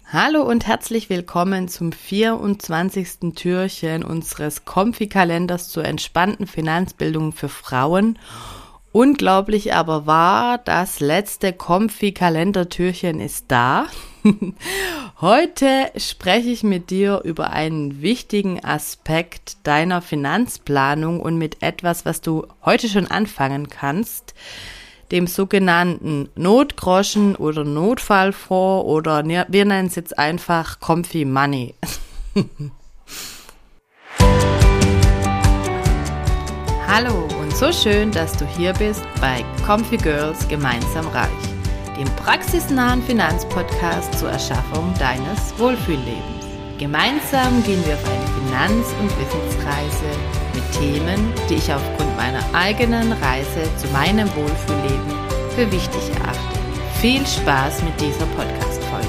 Hallo und herzlich willkommen zum 24. Türchen unseres Comfy-Kalenders zur entspannten Finanzbildung für Frauen. Unglaublich aber wahr, das letzte Comfy-Kalendertürchen ist da. Heute spreche ich mit dir über einen wichtigen Aspekt deiner Finanzplanung und mit etwas, was du heute schon anfangen kannst, dem sogenannten Notgroschen oder Notfallfonds oder wir nennen es jetzt einfach Comfy Money. Hallo und so schön, dass du hier bist bei Comfy Girls gemeinsam reich, dem praxisnahen Finanzpodcast zur Erschaffung deines Wohlfühllebens. Gemeinsam gehen wir auf eine Finanz- und Wissensreise mit Themen, die ich aufgrund meiner eigenen Reise zu meinem Wohlfühlleben für wichtig erachte. Viel Spaß mit dieser Podcast-Folge.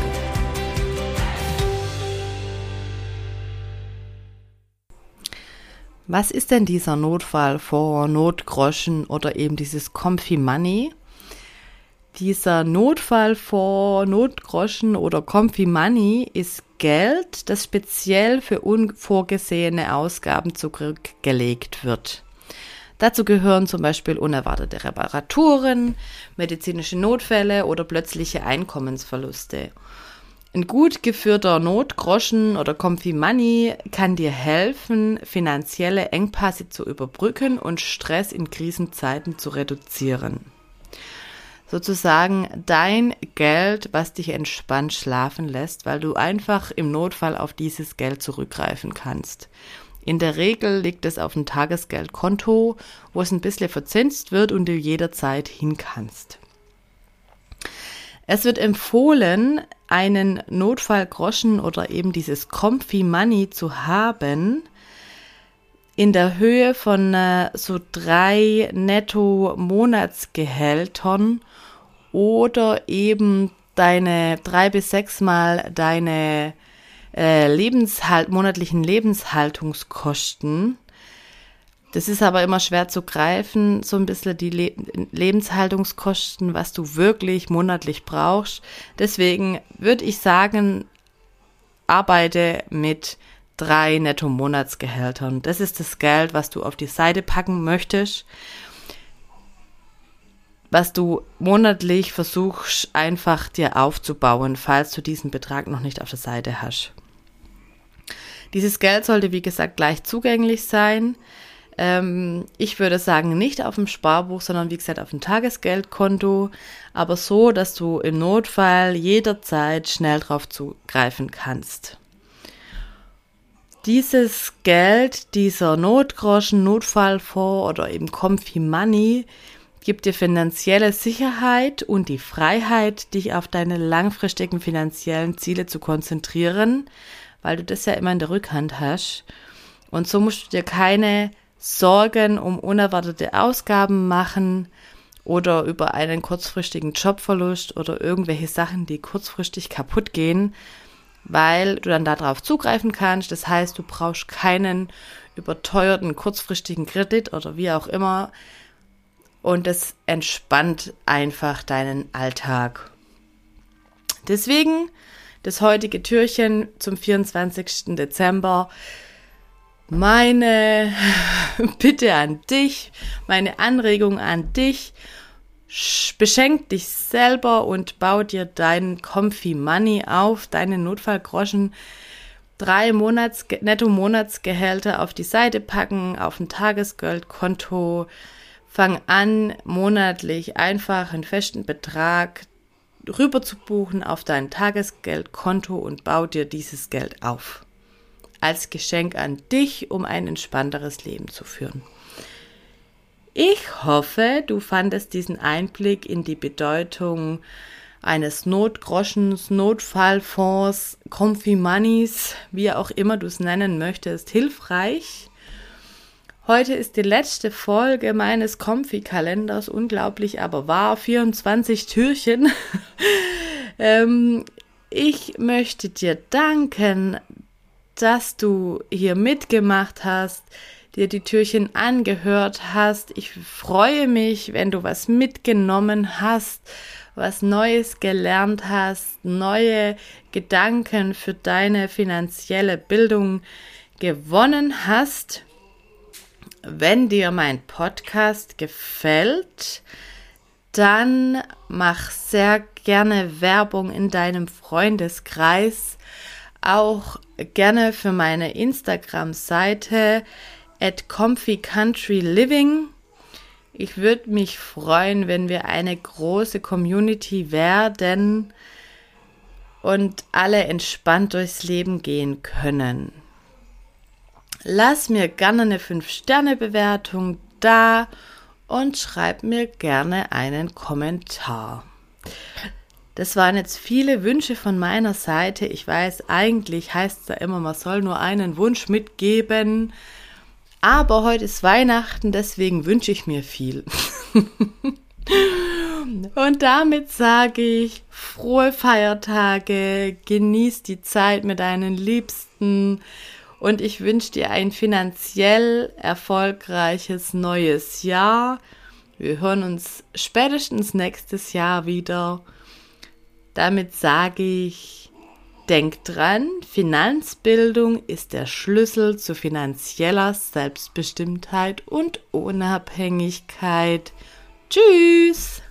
Was ist denn dieser Notfallfonds, Notgroschen oder eben dieses Comfy Money? Dieser Notfallfonds, Notgroschen oder Comfy Money ist Geld, das speziell für unvorgesehene Ausgaben zurückgelegt wird. Dazu gehören zum Beispiel unerwartete Reparaturen, medizinische Notfälle oder plötzliche Einkommensverluste. Ein gut geführter Notgroschen oder Comfy Money kann dir helfen, finanzielle Engpässe zu überbrücken und Stress in Krisenzeiten zu reduzieren. Sozusagen dein Geld, was dich entspannt schlafen lässt, weil du einfach im Notfall auf dieses Geld zurückgreifen kannst. In der Regel liegt es auf dem Tagesgeldkonto, wo es ein bisschen verzinst wird und du jederzeit hin kannst. Es wird empfohlen, einen Notfallgroschen oder eben dieses Comfy Money zu haben, in der Höhe von so 3 Netto-Monatsgehältern oder eben deine 3 bis 6 Mal deine monatlichen Lebenshaltungskosten. Das ist aber immer schwer zu greifen, so ein bisschen die Lebenshaltungskosten, was du wirklich monatlich brauchst. Deswegen würde ich sagen, arbeite mit 3 Netto-Monatsgehältern. Das ist das Geld, was du auf die Seite packen möchtest, was du monatlich versuchst, einfach dir aufzubauen, falls du diesen Betrag noch nicht auf der Seite hast. Dieses Geld sollte, wie gesagt, leicht zugänglich sein. Ich würde sagen, nicht auf dem Sparbuch, sondern wie gesagt auf dem Tagesgeldkonto, aber so, dass du im Notfall jederzeit schnell drauf zugreifen kannst. Dieses Geld, dieser Notgroschen, Notfallfonds oder eben Comfy Money gibt dir finanzielle Sicherheit und die Freiheit, dich auf deine langfristigen finanziellen Ziele zu konzentrieren, weil du das ja immer in der Rückhand hast. Und so musst du dir keine Sorgen um unerwartete Ausgaben machen oder über einen kurzfristigen Jobverlust oder irgendwelche Sachen, die kurzfristig kaputt gehen, weil du dann darauf zugreifen kannst. Das heißt, du brauchst keinen überteuerten kurzfristigen Kredit oder wie auch immer. Und das entspannt einfach deinen Alltag. Deswegen das heutige Türchen zum 24. Dezember. Meine Bitte an dich, meine Anregung an dich, beschenk dich selber und bau dir dein Comfy Money auf, deine Notfallgroschen, 3 Netto-Monatsgehälter auf die Seite packen, auf ein Tagesgeldkonto. Fang an, monatlich einfach einen festen Betrag rüber zu buchen auf dein Tagesgeldkonto und bau dir dieses Geld auf. Als Geschenk an dich, um ein entspannteres Leben zu führen. Ich hoffe, du fandest diesen Einblick in die Bedeutung eines Notgroschens, Notfallfonds, Comfy Moneys, wie auch immer du es nennen möchtest, hilfreich. Heute ist die letzte Folge meines Comfy-Kalenders, unglaublich aber wahr, 24 Türchen. Ich möchte dir danken, dass du hier mitgemacht hast, dir die Türchen angehört hast. Ich freue mich, wenn du was mitgenommen hast, was Neues gelernt hast, neue Gedanken für deine finanzielle Bildung gewonnen hast. Wenn dir mein Podcast gefällt, dann mach sehr gerne Werbung in deinem Freundeskreis, auch gerne für meine Instagram-Seite @comfycountryliving. Ich würde mich freuen, wenn wir eine große Community werden und alle entspannt durchs Leben gehen können. Lass mir gerne eine 5-Sterne-Bewertung da und schreib mir gerne einen Kommentar. Das waren jetzt viele Wünsche von meiner Seite. Ich weiß, eigentlich heißt es ja immer, man soll nur einen Wunsch mitgeben. Aber heute ist Weihnachten, deswegen wünsche ich mir viel. Und damit sage ich, frohe Feiertage, genieß die Zeit mit deinen Liebsten und ich wünsche dir ein finanziell erfolgreiches neues Jahr. Wir hören uns spätestens nächstes Jahr wieder. Damit sage ich, denk dran, Finanzbildung ist der Schlüssel zu finanzieller Selbstbestimmtheit und Unabhängigkeit. Tschüss!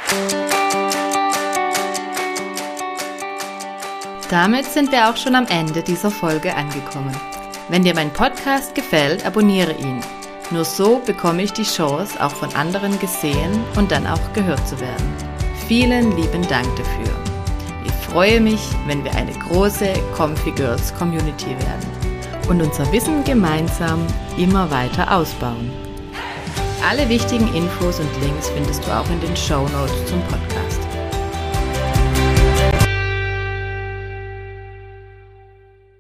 Damit sind wir auch schon am Ende dieser Folge angekommen. Wenn dir mein Podcast gefällt, abonniere ihn. Nur so bekomme ich die Chance, auch von anderen gesehen und dann auch gehört zu werden. Vielen lieben Dank dafür. Ich freue mich, wenn wir eine große Comfy Girls Community werden und unser Wissen gemeinsam immer weiter ausbauen. Alle wichtigen Infos und Links findest du auch in den Shownotes zum Podcast.